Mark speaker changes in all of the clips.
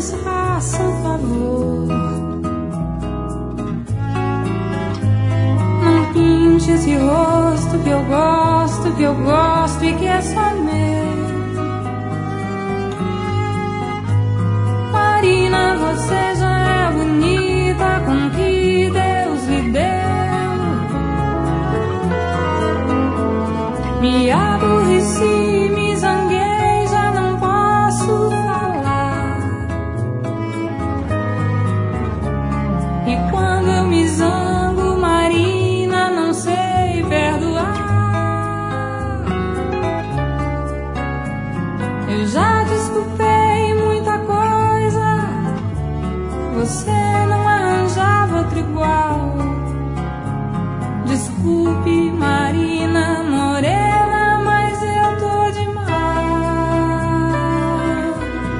Speaker 1: mas faça um favor. Não pinte esse rosto que eu gosto e que é só meu. Marina, você já é bonita com o que Deus lhe deu. Me aborreci, me zanguei, já não posso falar. E quando eu me zango, Marina, não sei perdoar. Eu já desculpei muita coisa, você não arranjava outro igual. Desculpe, Marina morena, mas eu tô de mal.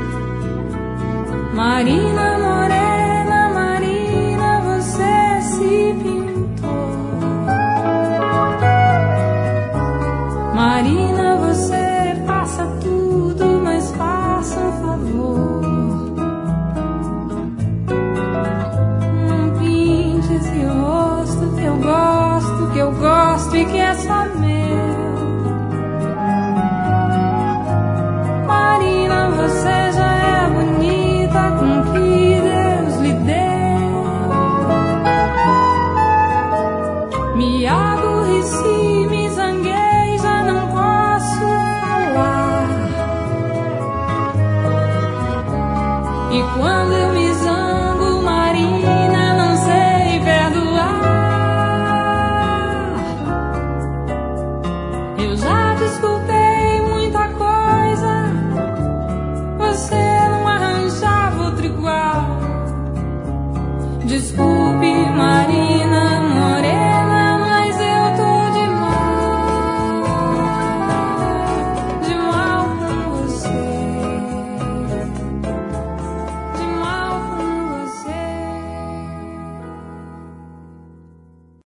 Speaker 1: Marina morena, Marina, você se pintou. Marina, você faça tudo, mas faça um favor. Não pinte esse rosto que eu gosto e que é só meu. Marina, você já é bonita com o que Deus lhe deu. Me aborreci, me zanguei, já não posso falar. E quando eu me zango, Marina, não sei perdoar. Eu já desculpei muita coisa, você não arranjava outro igual. Desculpe, Marina.